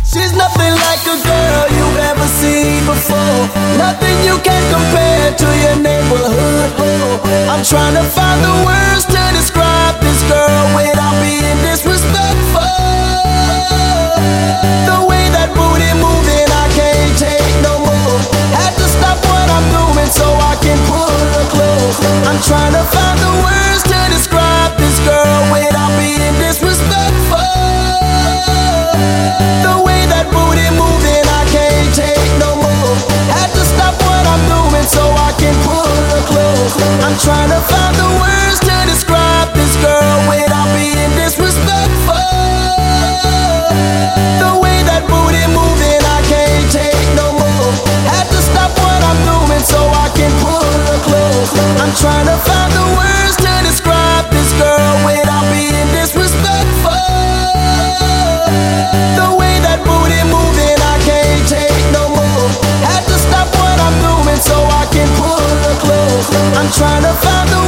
She's nothing like a girl you've ever seen before. Nothing you can compare to your neighborhood. Oh, I'm trying to find the words to describe this girl without being disrespectful. The way that booty moving, I can't take no more. Had to stop what I'm doing so I can pull her close. I'm trying to find the words to describe this girl without being disrespectful. The way that booty moving, I can't take no more. Had to stop what I'm doing so I can pull her close. I'm trying to find the words to describe this girl without being disrespectful. The way that booty moving, I can't take no more. Had to stop what I'm doing so I can pull her close. I'm trying to find the words to describe this girl without being disrespectful. The way that booty moving, I can't take no more. Had to stop what I'm doing so I can pull her close. I'm trying to find the